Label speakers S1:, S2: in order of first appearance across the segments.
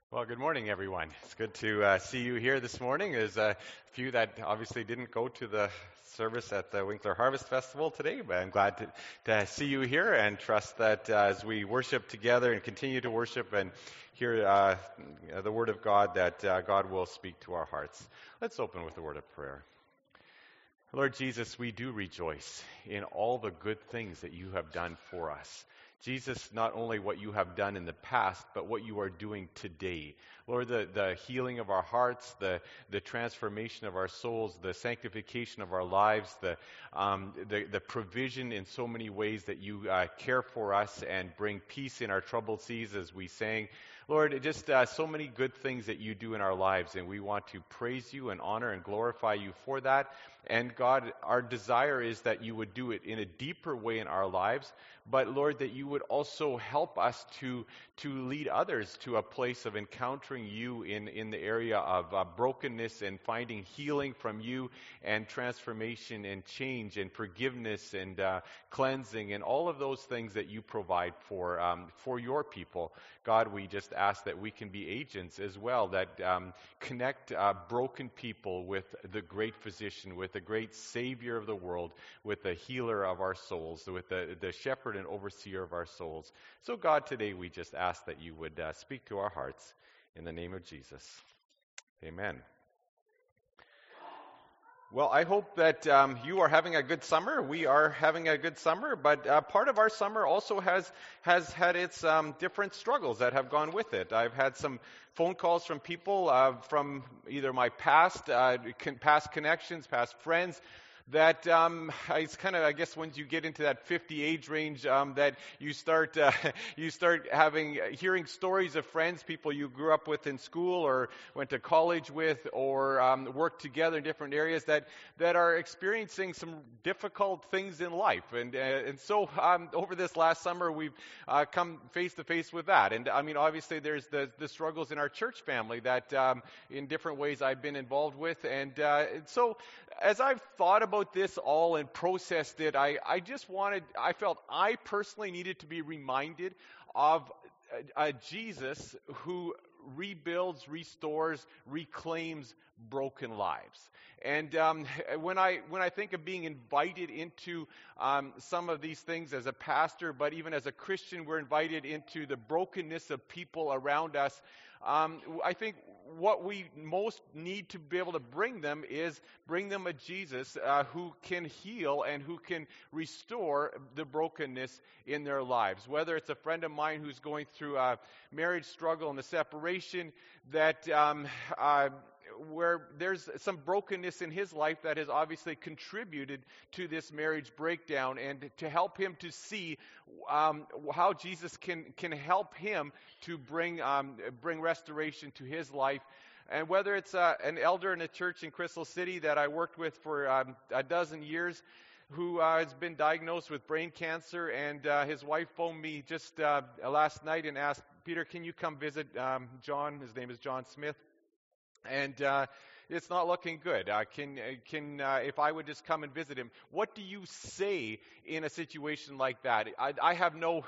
S1: Well, good morning, everyone. It's good to see you here this morning. There's a few that obviously didn't go to the service at the Winkler Harvest Festival today, but I'm glad to see you here and trust that as we worship together and continue to worship and hear the Word of God, that God will speak to our hearts. Let's open with a word of prayer. Lord Jesus, we do rejoice in all the good things that you have done for us. Jesus, not only what you have done in the past, but what you are doing today. Lord, the healing of our hearts, the transformation of our souls, the sanctification of our lives, the provision in so many ways that you care for us and bring peace in our troubled seas as we sang. Lord, just so many good things that you do in our lives, and we want to praise you and honor and glorify you for that. And God, our desire is that you would do it in a deeper way in our lives, but Lord, that you would also help us to lead others to a place of encountering you in the area of brokenness and finding healing from you and transformation and change and forgiveness and cleansing and all of those things that you provide for your people. God, we just ask that we can be agents as well, that connect broken people with the great physician, with the great Savior of the world, with the healer of our souls, with the shepherd and overseer of our souls. So God, today we just ask that you would speak to our hearts in the name of Jesus. Amen. Well, I hope that you are having a good summer. We are having a good summer, but part of our summer also has had its different struggles that have gone with it. I've had some phone calls from people from either my past connections, past friends, that it's kind of, I guess, once you get into that 50 age range, that you start hearing stories of friends, people you grew up with in school or went to college with or worked together in different areas that are experiencing some difficult things in life. And so over this last summer, we've come face to face with that. And I mean, obviously, there's the struggles in our church family that in different ways I've been involved with. And so as I've thought about this all and processed it, I felt I personally needed to be reminded of a Jesus who rebuilds, restores, reclaims broken lives. And when I think of being invited into some of these things as a pastor, but even as a Christian, we're invited into the brokenness of people around us. I think what we most need to be able to bring them a Jesus who can heal and who can restore the brokenness in their lives. Whether it's a friend of mine who's going through a marriage struggle and a separation, that where there's some brokenness in his life that has obviously contributed to this marriage breakdown, and to help him to see how Jesus can help him to bring restoration to his life. And whether it's an elder in a church in Crystal City that I worked with for a dozen years, who has been diagnosed with brain cancer, and his wife phoned me just last night and asked, "Peter, can you come visit John?" His name is John Smith. And it's not looking good. If I would just come and visit him, what do you say in a situation like that? I have no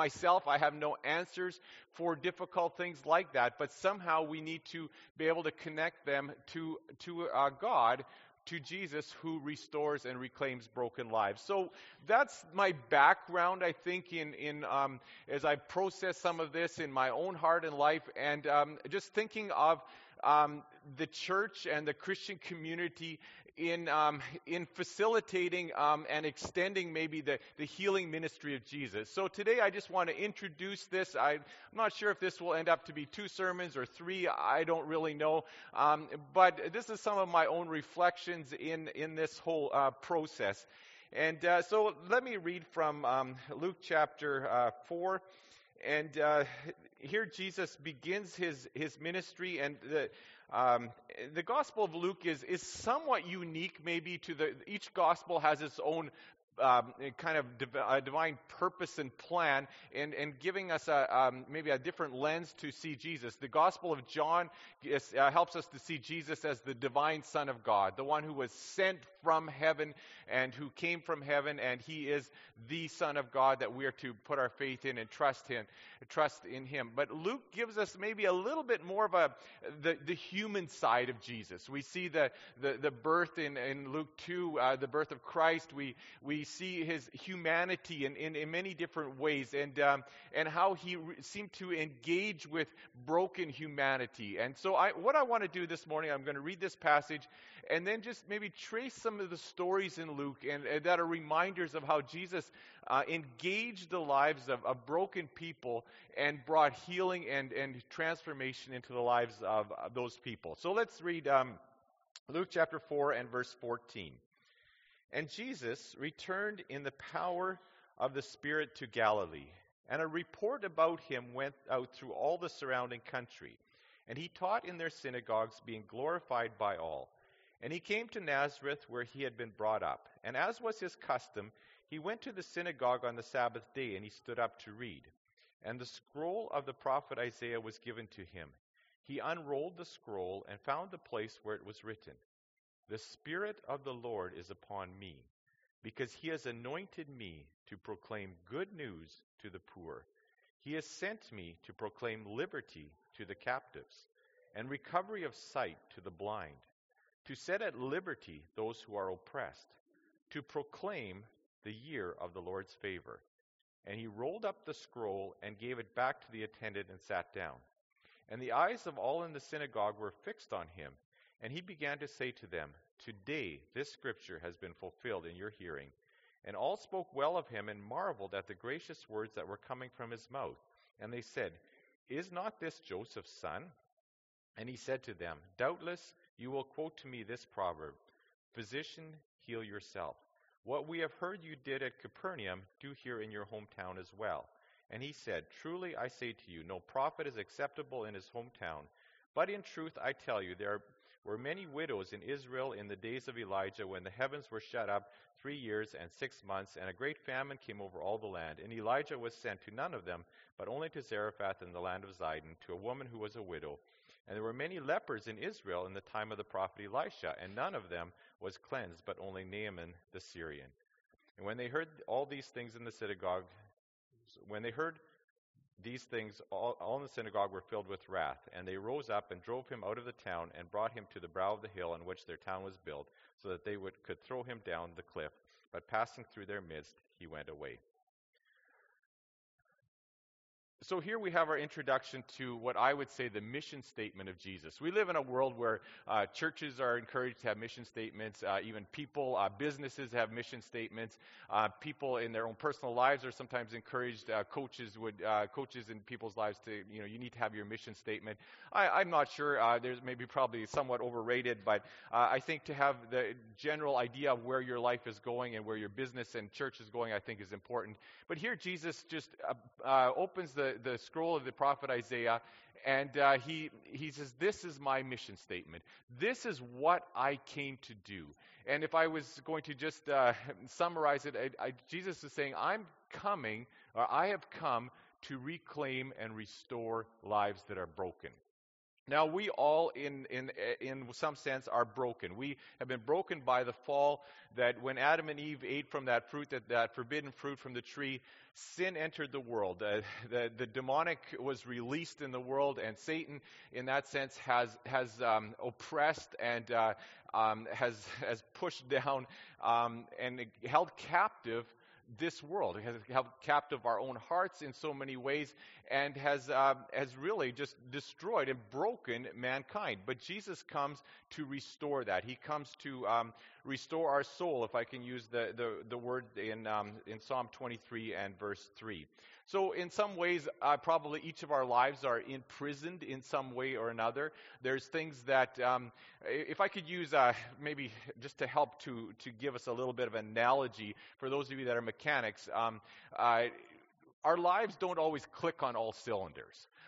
S1: answers for difficult things like that, but somehow we need to be able to connect them to God, to Jesus, who restores and reclaims broken lives. So that's my background, I think, in as I process some of this in my own heart and life, and just thinking of the church and the Christian community in facilitating and extending maybe the healing ministry of Jesus. So today I just want to introduce this. I'm not sure if this will end up to be 2 sermons or 3. I don't really know. But this is some of my own reflections in this whole process. And so let me read from Luke chapter 4. And here Jesus begins his ministry, and the Gospel of Luke is somewhat unique, maybe each Gospel has its own kind of a divine purpose and plan, and giving us maybe a different lens to see Jesus. The Gospel of John helps us to see Jesus as the divine Son of God, the one who was sent from heaven and who came from heaven, and he is the Son of God that we are to put our faith in and trust in him. But Luke gives us maybe a little bit more of the human side of Jesus. We see the birth in Luke 2, the birth of Christ. We see his humanity in many different ways, and how he seemed to engage with broken humanity. And so what I want to do this morning, I'm going to read this passage and then just maybe trace some of the stories in Luke and that are reminders of how Jesus engaged the lives of broken people and brought healing and transformation into the lives of those people. So let's read Luke chapter 4 and verse 14. And Jesus returned in the power of the Spirit to Galilee, and a report about him went out through all the surrounding country. And he taught in their synagogues, being glorified by all. And he came to Nazareth, where he had been brought up. And as was his custom, he went to the synagogue on the Sabbath day, and he stood up to read. And the scroll of the prophet Isaiah was given to him. He unrolled the scroll and found the place where it was written, "The Spirit of the Lord is upon me, because he has anointed me to proclaim good news to the poor. He has sent me to proclaim liberty to the captives, and recovery of sight to the blind, to set at liberty those who are oppressed, to proclaim the year of the Lord's favor." And he rolled up the scroll and gave it back to the attendant and sat down. And the eyes of all in the synagogue were fixed on him. And he began to say to them, "Today this scripture has been fulfilled in your hearing." And all spoke well of him and marveled at the gracious words that were coming from his mouth. And they said, "Is not this Joseph's son?" And he said to them, "Doubtless you will quote to me this proverb, 'Physician, heal yourself. What we have heard you did at Capernaum, do here in your hometown as well." And he said, "Truly I say to you, no prophet is acceptable in his hometown. But in truth I tell you, there were many widows in Israel in the days of Elijah, when the heavens were shut up 3 years and 6 months, and a great famine came over all the land. And Elijah was sent to none of them, but only to Zarephath in the land of Zidon, to a woman who was a widow. And there were many lepers in Israel in the time of the prophet Elisha, and none of them was cleansed, but only Naaman the Syrian." And when they heard all these things in the synagogue, all in the synagogue were filled with wrath, and they rose up and drove him out of the town and brought him to the brow of the hill on which their town was built, so that they could throw him down the cliff. But passing through their midst, he went away. So here we have our introduction to what I would say the mission statement of Jesus. We live in a world where churches are encouraged to have mission statements. Even people, businesses have mission statements. People in their own personal lives are sometimes encouraged. Coaches in people's lives to, you need to have your mission statement. I'm not sure. There's maybe probably somewhat overrated, but I think to have the general idea of where your life is going and where your business and church is going, I think is important. But here Jesus just opens the scroll of the prophet Isaiah, and he says, "This is my mission statement. This is what I came to do." And if I was going to just summarize it, Jesus is saying, I have come to reclaim and restore lives that are broken. Now, we all, in some sense, are broken. We have been broken by the fall, that when Adam and Eve ate from that fruit, that forbidden fruit from the tree, sin entered the world. The demonic was released in the world, and Satan, in that sense, has oppressed and has pushed down and held captive this world. It has held captive our own hearts in so many ways, and has really just destroyed and broken mankind. But Jesus comes to restore that. He comes to restore our soul, if I can use the word in Psalm 23 and verse 3. So in some ways, probably each of our lives are imprisoned in some way or another. There's things that, if I could use maybe just to help to give us a little bit of an analogy for those of you that are mechanics, our lives don't always click on all cylinders.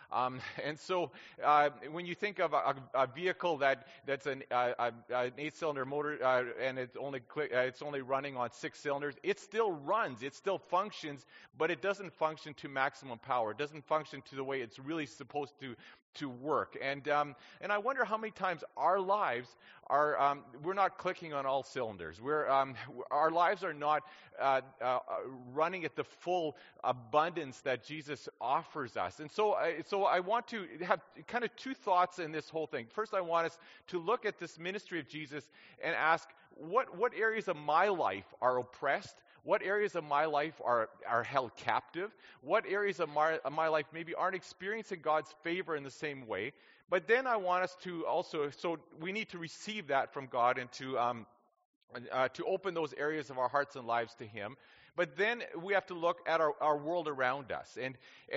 S1: And so when you think of a vehicle that's an 8-cylinder motor and it's only running on 6 cylinders, it still runs, it still functions, but it doesn't function to maximum power. It doesn't function to the way it's really supposed to work. And I wonder how many times our lives are we're not clicking on all cylinders. Our lives are not running at the full abundance that Jesus offers us. And so I want to have kind of two thoughts in this whole thing. First, I want us to look at this ministry of Jesus and ask, what areas of my life are oppressed? What areas of my life are held captive? What areas of my life maybe aren't experiencing God's favor in the same way? But then I want us to also, so we need to receive that from God and to open those areas of our hearts and lives to Him. But then we have to look at our world around us. And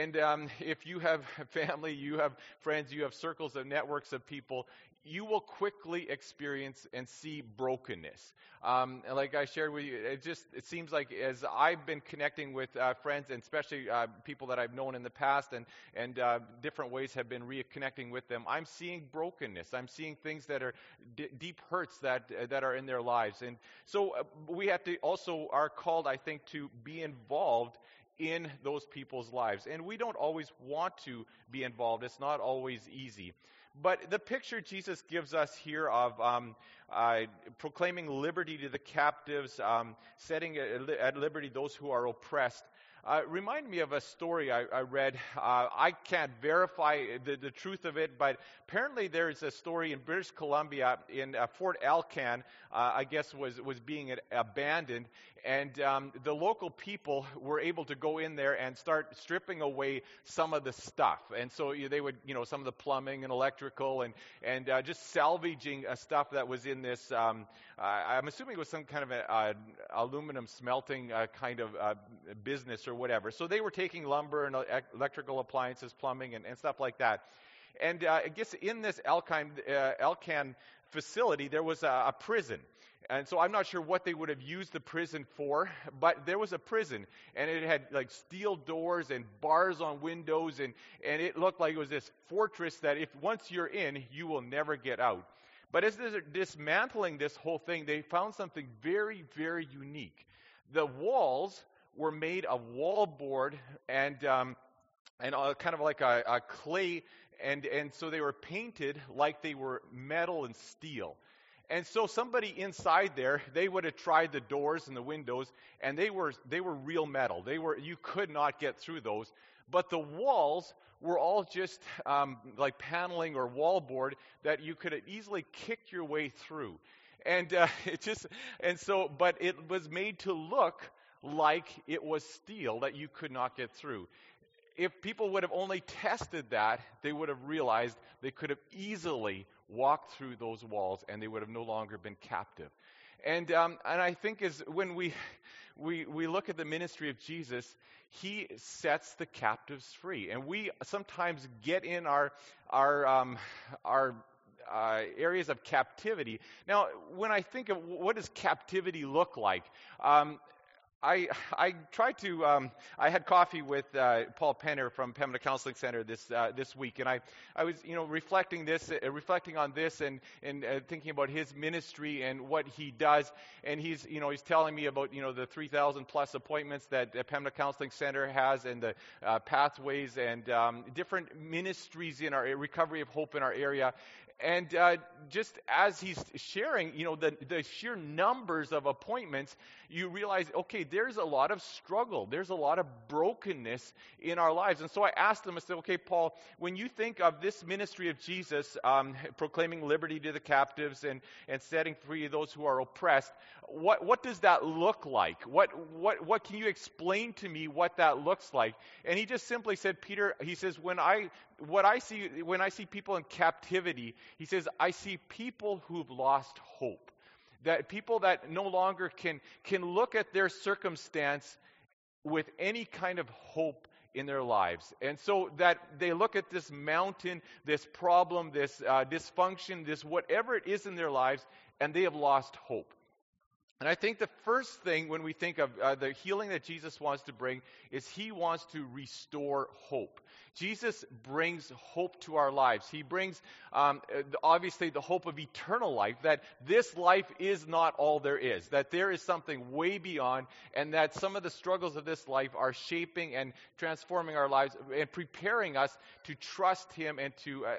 S1: if you have family, you have friends, you have circles and networks of people, you will quickly experience and see brokenness. Like I shared with you, it seems like as I've been connecting with friends, and especially people that I've known in the past, and different ways have been reconnecting with them, I'm seeing brokenness. I'm seeing things that are deep hurts that are in their lives. And so we have to also are called, I think, to be involved in those people's lives. And we don't always want to be involved. It's not always easy. But the picture Jesus gives us here of proclaiming liberty to the captives, setting at liberty those who are oppressed, remind me of a story I read. I can't verify the truth of it, but apparently there's a story in British Columbia in Fort Alcan, I guess was being abandoned, and the local people were able to go in there and start stripping away some of the stuff. And so they would, some of the plumbing and electrical and just salvaging stuff that was in this, I'm assuming it was some kind of an aluminum smelting kind of business or whatever. So they were taking lumber and electrical appliances, plumbing, and stuff like that. And I guess in this Alcan facility, there was a prison. And so I'm not sure what they would have used the prison for, but there was a prison, and it had like steel doors and bars on windows, and it looked like it was this fortress that if once you're in, you will never get out. But as they're dismantling this whole thing, they found something very, very unique. The walls were made of wallboard and kind of like a clay, and so they were painted like they were metal and steel. And so somebody inside there, they would have tried the doors and the windows, and they were real metal. You could not get through those. But the walls were all just like paneling or wallboard that you could have easily kicked your way through. And but it was made to look like it was steel that you could not get through. If people would have only tested that, they would have realized they could have easily walked through those walls, and they would have no longer been captive. And I think when we look at the ministry of Jesus, He sets the captives free, and we sometimes get in our areas of captivity. Now, when I think of what does captivity look like, I tried to. I had coffee with Paul Penner from Pembina Counseling Center this week, and I was reflecting on this and thinking about his ministry and what he does, and he's telling me about the 3,000 plus appointments that Pembina Counseling Center has, and the pathways and different ministries in our recovery of hope in our area. And just as he's sharing, the sheer numbers of appointments, you realize, okay, there's a lot of struggle. There's a lot of brokenness in our lives. And so I asked him, I said, okay, Paul, when you think of this ministry of Jesus, proclaiming liberty to the captives and setting free those who are oppressed, what does that look like? What can you explain to me what that looks like? And he just simply said, Peter, he says, when I see people in captivity, he says, I see people who've lost hope. That people that no longer can look at their circumstance with any kind of hope in their lives. And so that they look at this mountain, this problem, this dysfunction, this whatever it is in their lives, and they have lost hope. And I think the first thing when we think of the healing that Jesus wants to bring is he wants to restore hope. Jesus brings hope to our lives. He brings, obviously, the hope of eternal life, that this life is not all there is, that there is something way beyond, and that some of the struggles of this life are shaping and transforming our lives and preparing us to trust him and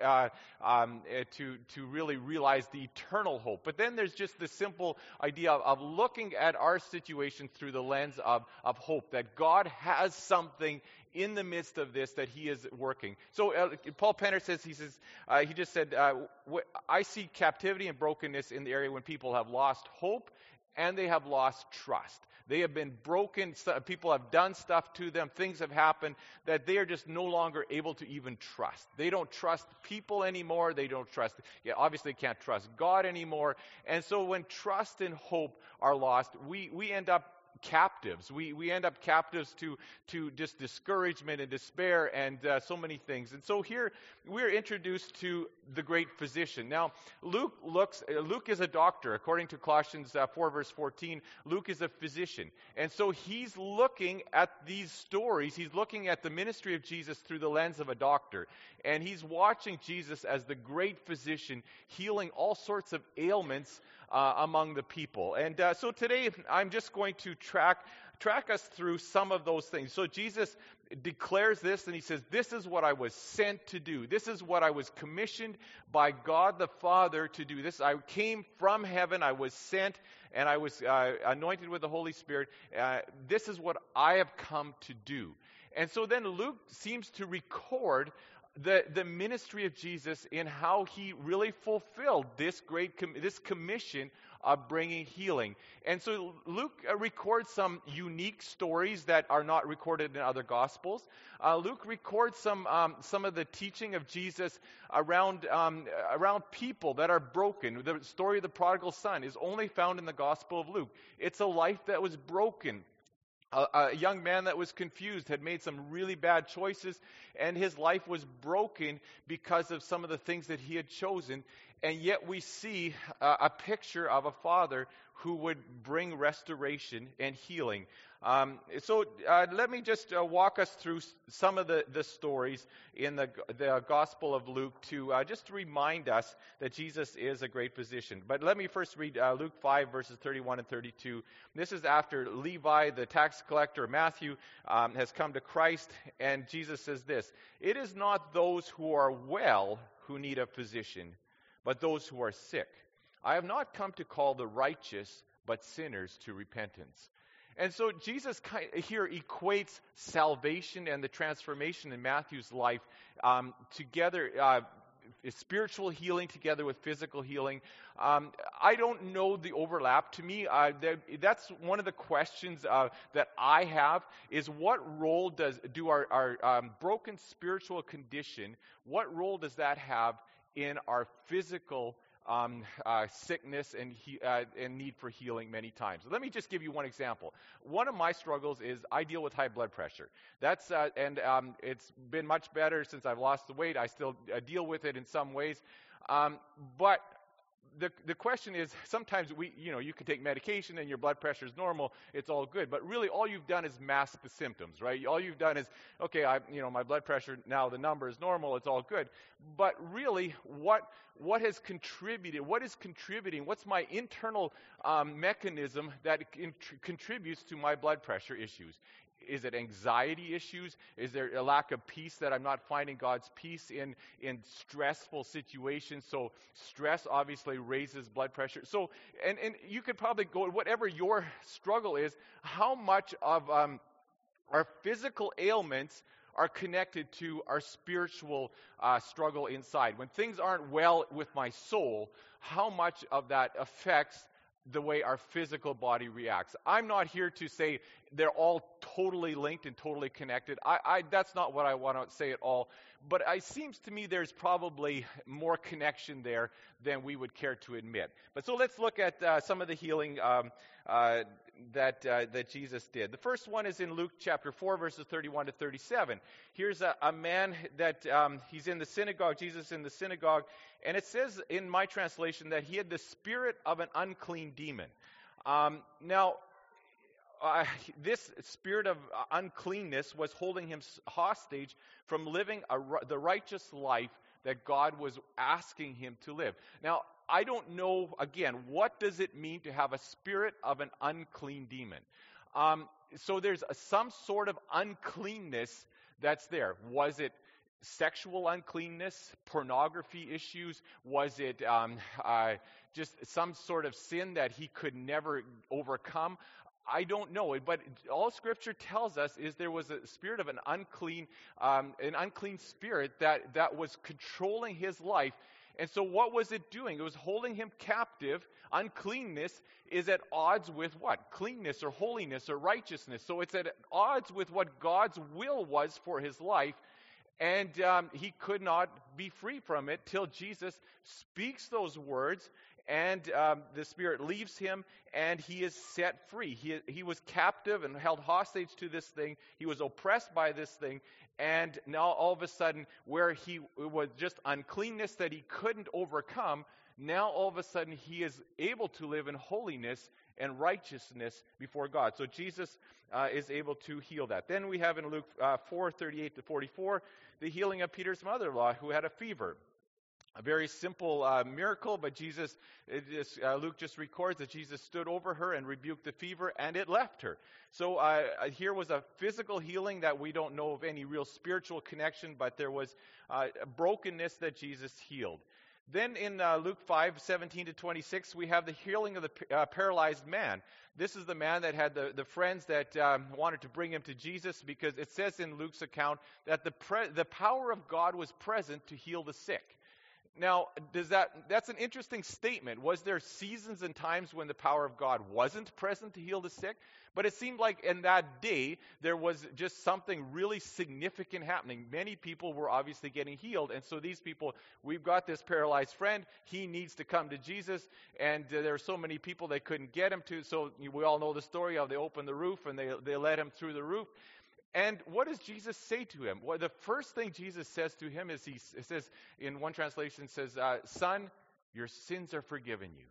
S1: to really realize the eternal hope. But then there's just the simple idea of looking at our situation through the lens of hope, that God has something in the midst of this that he is working. So Paul Penner says, he just said, I see captivity and brokenness in the area when people have lost hope and they have lost trust. They have been broken. People have done stuff to them. Things have happened that they are just no longer able to even trust. They don't trust people anymore. They don't trust, obviously can't trust God anymore. And so when trust and hope are lost, we end up captives. We end up captives to just discouragement and despair and so many things. And so here we're introduced to the great physician. Now, Luke is a doctor. According to Colossians 4 verse 14, Luke is a physician. And so he's looking at these stories. He's looking at the ministry of Jesus through the lens of a doctor. And he's watching Jesus as the great physician healing all sorts of ailments among the people. And so today I'm just going to track us through some of those things. So Jesus declares this, and he says, this is what I was sent to do. This is what I was commissioned by God the Father to do. This, I came from heaven, I was sent, and I was anointed with the Holy Spirit. This is what I have come to do. And so then Luke seems to record the ministry of Jesus in how he really fulfilled this commission of bringing healing. And so Luke records some unique stories that are not recorded in other Gospels. Luke records some of the teaching of Jesus around people that are broken. The story of the prodigal son is only found in the Gospel of Luke. It's a life that was broken. A young man that was confused had made some really bad choices, and his life was broken because of some of the things that he had chosen. And yet we see a picture of a father who would bring restoration and healing. So let me just walk us through some of the stories in the Gospel of Luke to just remind us that Jesus is a great physician. But let me first read Luke 5, verses 31 and 32. This is after Levi, the tax collector, Matthew, has come to Christ, and Jesus says this, "It is not those who are well who need a physician, but those who are sick. I have not come to call the righteous, but sinners to repentance." And so Jesus here equates salvation and the transformation in Matthew's life together, spiritual healing together with physical healing. I don't know the overlap. To me, that's one of the questions that I have, is what role do our broken spiritual condition, what role does that have in our physical sickness and need for healing many times? Let me just give you one example. One of my struggles is I deal with high blood pressure. That's it's been much better since I've lost the weight. I still deal with it in some ways, but the question is, sometimes you can take medication and your blood pressure is normal, it's all good, but really all you've done is mask the symptoms, right? All you've done is, okay, my blood pressure now, the number is normal, it's all good. But really, what is contributing, what's my internal mechanism that contributes to my blood pressure issues? Is it anxiety issues? Is there a lack of peace, that I'm not finding God's peace in stressful situations? So stress obviously raises blood pressure. So, and you could probably go, whatever your struggle is, how much of our physical ailments are connected to our spiritual struggle inside? When things aren't well with my soul, how much of that affects the way our physical body reacts? I'm not here to say they're all totally linked and totally connected. That's not what I want to say at all. But it seems to me there's probably more connection there than we would care to admit. But so let's look at some of the healing that Jesus did. The first one is in Luke chapter 4, verses 31 to 37. Here's a man that he's in the synagogue, Jesus in the synagogue, and it says in my translation that he had the spirit of an unclean demon. Now, this spirit of uncleanness was holding him hostage from living the righteous life that God was asking him to live. Now, I don't know, again, what does it mean to have a spirit of an unclean demon? So there's some sort of uncleanness that's there. Was it sexual uncleanness, pornography issues? Was it just some sort of sin that he could never overcome? I don't know, but all Scripture tells us is there was a spirit of an unclean spirit that was controlling his life. And so what was it doing? It was holding him captive. Uncleanness is at odds with what? Cleanness or holiness or righteousness. So it's at odds with what God's will was for his life. And he could not be free from it till Jesus speaks those words, and the spirit leaves him, and he is set free. He was captive and held hostage to this thing. He was oppressed by this thing, and now all of a sudden, where it was just uncleanness that he couldn't overcome, now all of a sudden he is able to live in holiness and righteousness before God. So Jesus is able to heal that. Then we have in Luke 4:38-44, the healing of Peter's mother-in-law who had a fever. A very simple miracle, but Luke just records that Jesus stood over her and rebuked the fever, and it left her. So here was a physical healing that we don't know of any real spiritual connection, but there was a brokenness that Jesus healed. Then in Luke 5:17-26, we have the healing of the paralyzed man. This is the man that had the friends that wanted to bring him to Jesus, because it says in Luke's account that the power of God was present to heal the sick. Now, that's an interesting statement. Was there seasons and times when the power of God wasn't present to heal the sick? But it seemed like in that day, there was just something really significant happening. Many people were obviously getting healed. And so these people, we've got this paralyzed friend. He needs to come to Jesus. And there are so many people they couldn't get him to. So we all know the story of they opened the roof and they let him through the roof. And what does Jesus say to him? Well, the first thing Jesus says to him is, he says, in one translation says, son, your sins are forgiven you.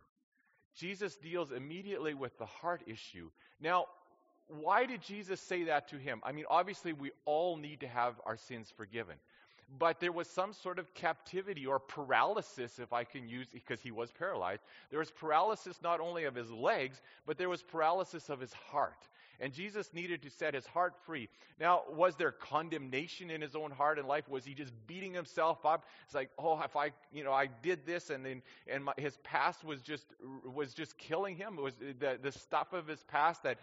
S1: Jesus deals immediately with the heart issue. Now, why did Jesus say that to him? I mean, obviously we all need to have our sins forgiven. But there was some sort of captivity or paralysis, if I can use, because he was paralyzed. There was paralysis not only of his legs, but there was paralysis of his heart. And Jesus needed to set his heart free. Now, was there condemnation in his own heart and life? Was he just beating himself up? It's like, oh, if I did this, his past was just killing him. It was the stuff of his past that.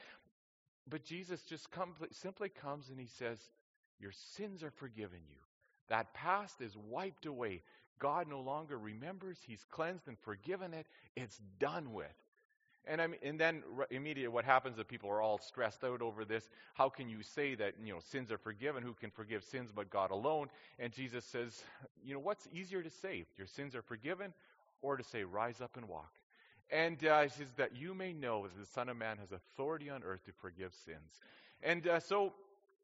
S1: But Jesus just simply comes and he says, your sins are forgiven you. That past is wiped away. God no longer remembers. He's cleansed and forgiven it. It's done with. And then immediately what happens is people are all stressed out over this. How can you say that, sins are forgiven? Who can forgive sins but God alone? And Jesus says, what's easier to say? Your sins are forgiven, or to say, rise up and walk? And he says that you may know that the Son of Man has authority on earth to forgive sins. And so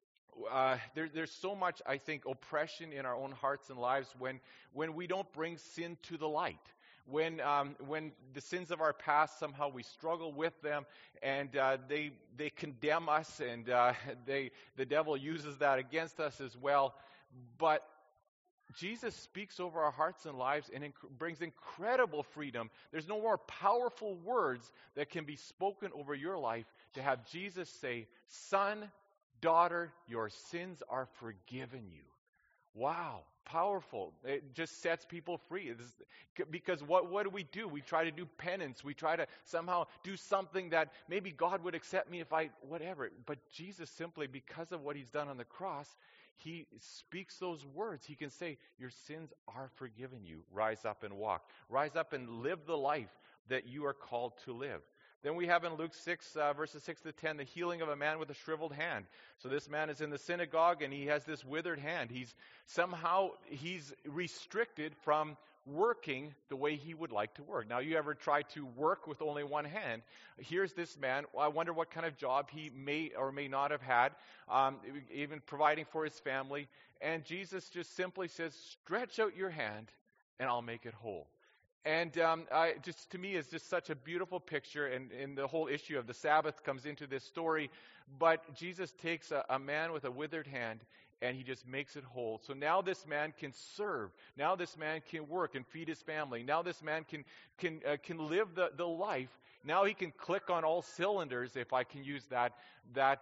S1: there's so much, I think, oppression in our own hearts and lives when we don't bring sin to the light. When the sins of our past, somehow we struggle with them, and they condemn us, and the devil uses that against us as well. But Jesus speaks over our hearts and lives and brings incredible freedom. There's no more powerful words that can be spoken over your life to have Jesus say, son, daughter, your sins are forgiven you. Wow, powerful. It just sets people free. Because what do? We try to do penance. We try to somehow do something that maybe God would accept me if whatever. But Jesus simply, because of what he's done on the cross, he speaks those words. He can say, your sins are forgiven you. Rise up and walk. Rise up and live the life that you are called to live. Then we have in Luke 6, verses 6-10, the healing of a man with a shriveled hand. So this man is in the synagogue, and he has this withered hand. He's restricted from working the way he would like to work. Now, you ever try to work with only one hand? Here's this man. I wonder what kind of job he may or may not have had, even providing for his family. And Jesus just simply says, stretch out your hand, and I'll make it whole. And just to me, it's just such a beautiful picture, and the whole issue of the Sabbath comes into this story. But Jesus takes a man with a withered hand, and he just makes it whole. So now this man can serve. Now this man can work and feed his family. Now this man can live the life. Now he can click on all cylinders, if I can use that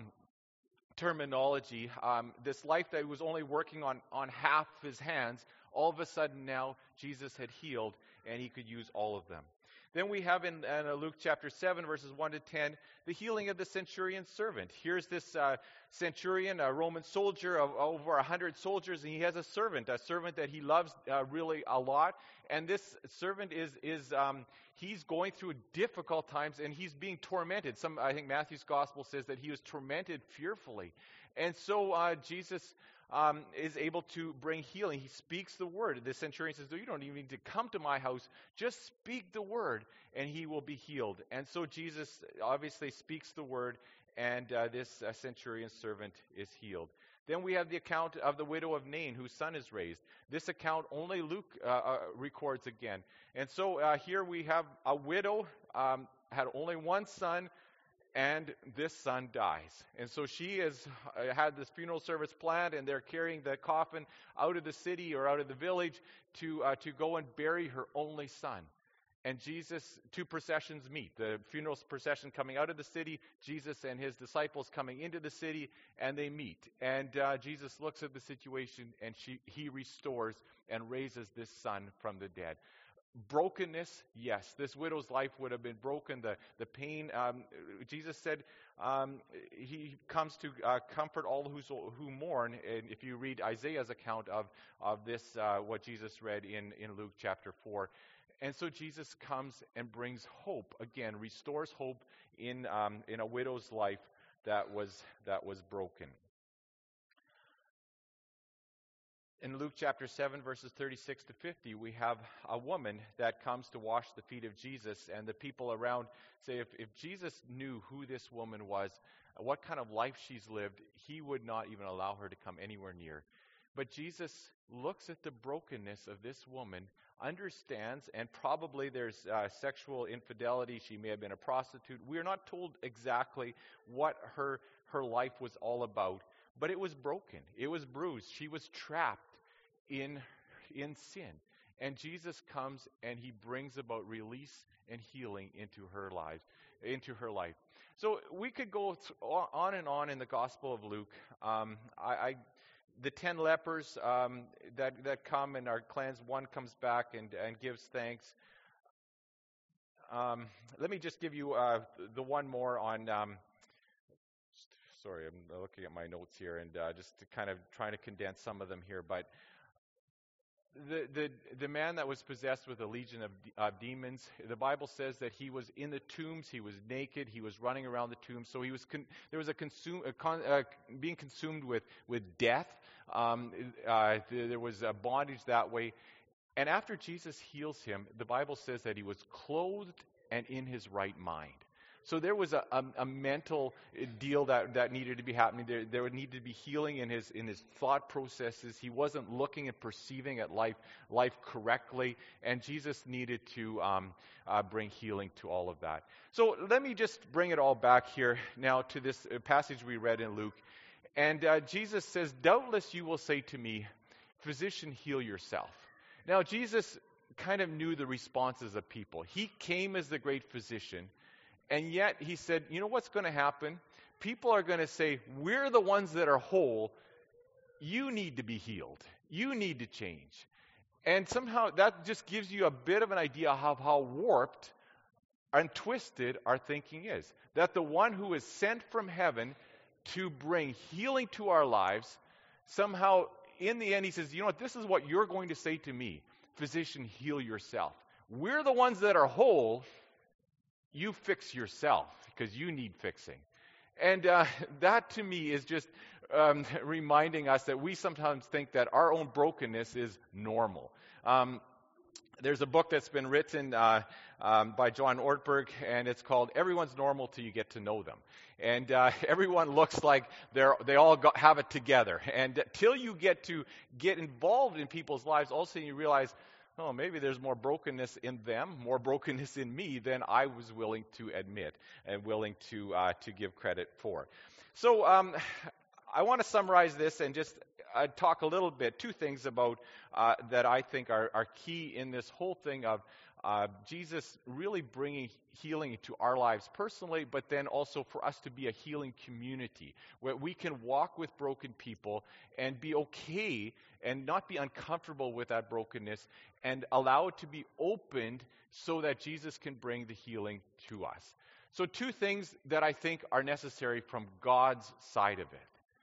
S1: terminology. This life that he was only working on half his hands, all of a sudden now Jesus had healed, and he could use all of them. Then we have in Luke chapter 7, verses 1 to 10, the healing of the centurion's servant. Here's this centurion, a Roman soldier of over 100 soldiers, and he has a servant that he loves really a lot. And this servant he's going through difficult times, and he's being tormented. I think Matthew's gospel says that he was tormented fearfully. And so Jesus is able to bring healing. He speaks the word. The centurion says, you don't even need to come to my house. Just speak the word, and he will be healed. And so Jesus obviously speaks the word, and this centurion's servant is healed. Then we have the account of the widow of Nain, whose son is raised. This account only Luke records again. And so here we have a widow, had only one son, and this son dies. And so she has had this funeral service planned, and they're carrying the coffin out of the city or out of the village to go and bury her only son. And Jesus, two processions meet. The funeral procession coming out of the city, Jesus and his disciples coming into the city, and they meet. And Jesus looks at the situation, and he restores and raises this son from the dead. Brokenness, yes. This widow's life would have been broken. The pain. Jesus said he comes to comfort all who mourn. And if you read Isaiah's account of this, what Jesus read in Luke chapter 4. And so Jesus comes and brings hope again, restores hope in a widow's life that was broken. In Luke chapter 7, verses 36 to 50, we have a woman that comes to wash the feet of Jesus, and the people around say if Jesus knew who this woman was, what kind of life she's lived, he would not even allow her to come anywhere near. But Jesus looks at the brokenness of this woman, understands, and probably there's sexual infidelity. She may have been a prostitute. We are not told exactly what her life was all about, but it was broken. It was bruised. She was trapped in sin. And Jesus comes and he brings about release and healing into her life. So we could go on and on in the Gospel of Luke. The 10 lepers that come and are cleansed, one comes back and gives thanks. Let me just give you the one more on. Sorry, I'm looking at my notes here and just to kind of trying to condense some of them here. But the man that was possessed with a legion of demons, the Bible says that he was in the tombs, he was naked, he was running around the tombs. So he was there was being consumed with death. There was a bondage that way. And after Jesus heals him, the Bible says that he was clothed and in his right mind. So there was a mental deal that needed to be happening. There would need to be healing in his thought processes. He wasn't looking and perceiving at life correctly, and Jesus needed to bring healing to all of that. So let me just bring it all back here now to this passage we read in Luke. And Jesus says, "Doubtless you will say to me, 'Physician, heal yourself.'" Now Jesus kind of knew the responses of people. He came as the great physician. And yet he said, you know what's going to happen? People are going to say, we're the ones that are whole. You need to be healed. You need to change. And somehow that just gives you a bit of an idea of how warped and twisted our thinking is. That the one who is sent from heaven to bring healing to our lives, somehow in the end he says, you know what, this is what you're going to say to me. Physician, heal yourself. We're the ones that are whole. You fix yourself because you need fixing. And that to me is just reminding us that we sometimes think that our own brokenness is normal. There's a book that's been written by John Ortberg, and it's called Everyone's Normal Till You Get to Know Them. And everyone looks like they all have it together. And till you get involved in people's lives, all of a sudden you realize, oh, maybe there's more brokenness in them, more brokenness in me than I was willing to admit and willing to give credit for. So I want to summarize this and just talk a little bit, two things about that I think are key in this whole thing of Jesus really bringing healing to our lives personally, but then also for us to be a healing community where we can walk with broken people and be okay and not be uncomfortable with that brokenness and allow it to be opened so that Jesus can bring the healing to us. So two things that I think are necessary from God's side of it.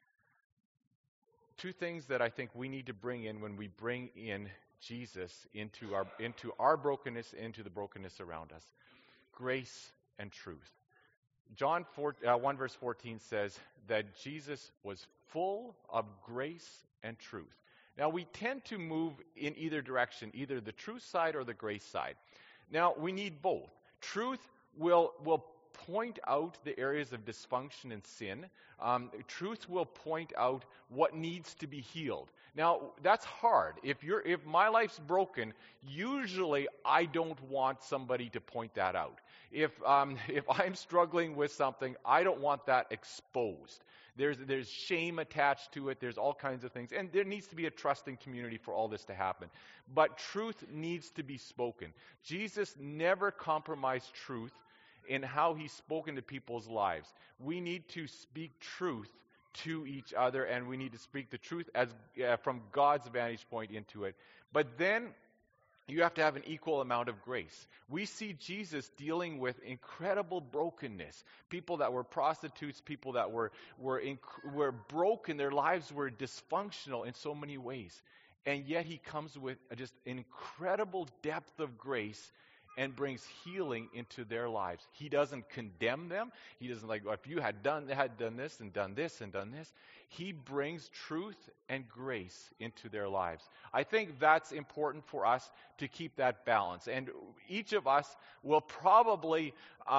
S1: Two things that I think we need to bring in when we bring in Jesus into our brokenness, into the brokenness around us. Grace and truth. John 1 verse 14 says that Jesus was full of grace and truth. Now we tend to move in either direction, either the truth side or the grace side. Now we need both. Truth will point out the areas of dysfunction and sin. Truth will point out what needs to be healed. Now, that's hard. If my life's broken, usually I don't want somebody to point that out. If I'm struggling with something, I don't want that exposed. There's shame attached to it. There's all kinds of things. And there needs to be a trusting community for all this to happen. But truth needs to be spoken. Jesus never compromised truth in how he spoke into people's lives. We need to speak truth to each other, and we need to speak the truth as from God's vantage point into it. But then you have to have an equal amount of grace. We see Jesus dealing with incredible brokenness. People that were prostitutes, people that were broken, their lives were dysfunctional in so many ways. And yet he comes with just an incredible depth of grace and brings healing into their lives. He doesn't condemn them. He doesn't like, well, if you had done this and done this and done this. He brings truth and grace into their lives. I think that's important for us to keep that balance. And each of us will probably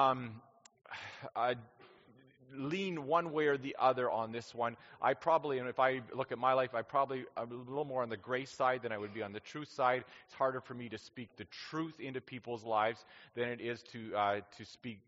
S1: lean one way or the other on this one. And if I look at my life, I'm a little more on the grace side than I would be on the truth side. It's harder for me to speak the truth into people's lives than it is to speak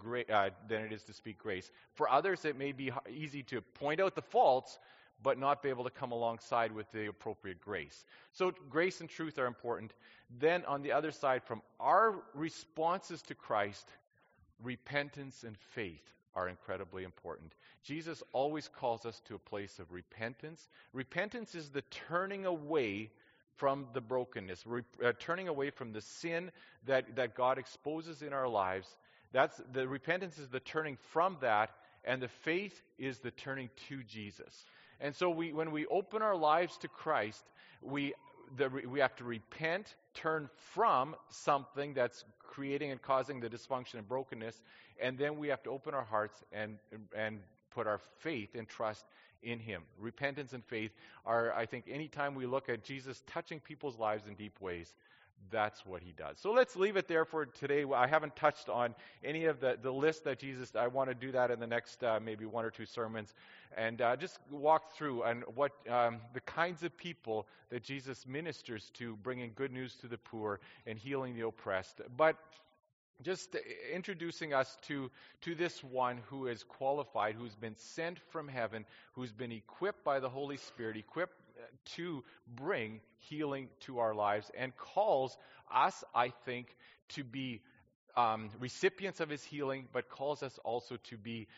S1: grace. For others, it may be easy to point out the faults, but not be able to come alongside with the appropriate grace. So grace and truth are important. Then on the other side, from our responses to Christ, repentance and faith are incredibly important. Jesus always calls us to a place of repentance. Repentance is the turning away from the brokenness, turning away from the sin that God exposes in our lives. That's the repentance is the turning from that, and the faith is the turning to Jesus. And so when we open our lives to Christ, we have to repent, turn from something that's creating and causing the dysfunction and brokenness, and then we have to open our hearts and put our faith and trust in Him. Repentance and faith are, I think, anytime we look at Jesus touching people's lives in deep ways, that's what He does. So let's leave it there for today. I haven't touched on any of the list that Jesus, I want to do that in the next maybe one or two sermons, and just walk through and what the kinds of people that Jesus ministers to, bringing good news to the poor and healing the oppressed. But just introducing us to this one who is qualified, who's been sent from heaven, who's been equipped by the Holy Spirit, equipped to bring healing to our lives, and calls us, I think, to be recipients of His healing, but calls us also to be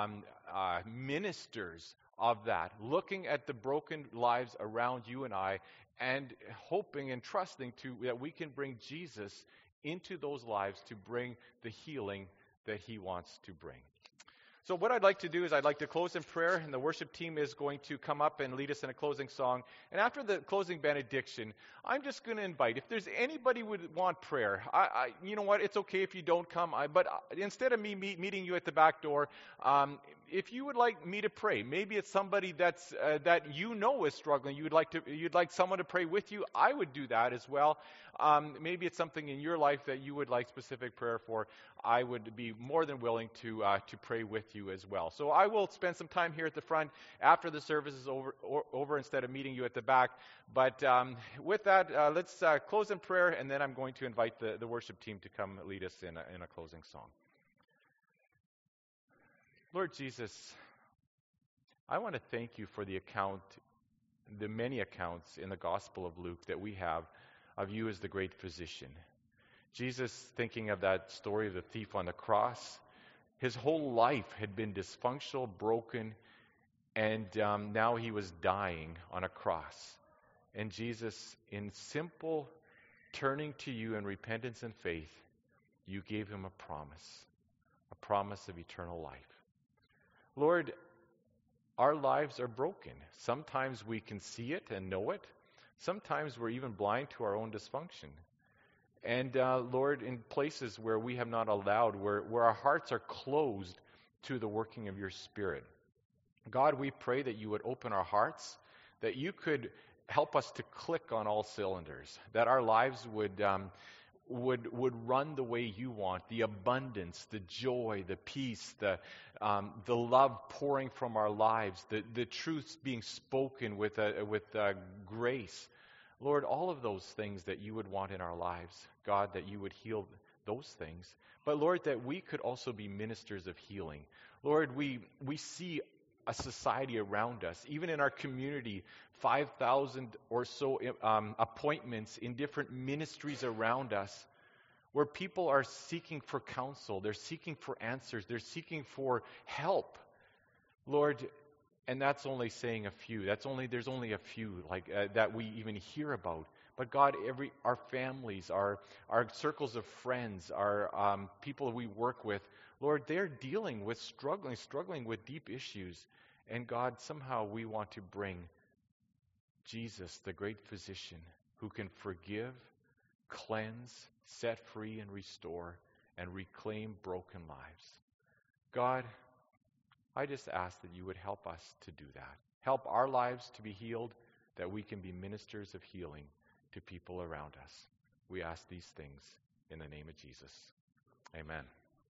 S1: ministers of that, looking at the broken lives around you and I, and hoping and trusting that we can bring Jesus into those lives to bring the healing that He wants to bring. So what I'd like to do is I'd like to close in prayer, and the worship team is going to come up and lead us in a closing song. And after the closing benediction, I'm just going to invite, if there's anybody who would want prayer, you know what, it's okay if you don't come, but instead of me meeting you at the back door, if you would like me to pray, maybe it's somebody that you know is struggling. You'd like someone to pray with you. I would do that as well. Maybe it's something in your life that you would like specific prayer for. I would be more than willing to pray with you as well. So I will spend some time here at the front after the service is over instead of meeting you at the back. But with that, let's close in prayer, and then I'm going to invite the worship team to come lead us in a closing song. Lord Jesus, I want to thank you for the many accounts in the Gospel of Luke that we have of you as the great physician. Jesus, thinking of that story of the thief on the cross, his whole life had been dysfunctional, broken, and now he was dying on a cross. And Jesus, in simple turning to you in repentance and faith, you gave him a promise of eternal life. Lord, our lives are broken. Sometimes we can see it and know it. Sometimes we're even blind to our own dysfunction. And Lord, in places where we have not allowed, where our hearts are closed to the working of your Spirit, God, we pray that you would open our hearts, that you could help us to click on all cylinders, that our lives would run the way you want, the abundance, the joy, the peace, the love pouring from our lives, the truths being spoken with grace. Lord, all of those things that you would want in our lives, God, that you would heal those things. But Lord, that we could also be ministers of healing. Lord, we see a society around us, even in our community, 5,000 or so appointments in different ministries around us, where people are seeking for counsel, they're seeking for answers, they're seeking for help. Lord, and that's only saying a few. There's only a few that we even hear about. But God, our families, our circles of friends, our people we work with, Lord, they're dealing with struggling with deep issues. And God, somehow we want to bring Jesus, the great physician, who can forgive, cleanse, set free, and restore, and reclaim broken lives. God, I just ask that you would help us to do that. Help our lives to be healed, that we can be ministers of healing to people around us. We ask these things in the name of Jesus. Amen.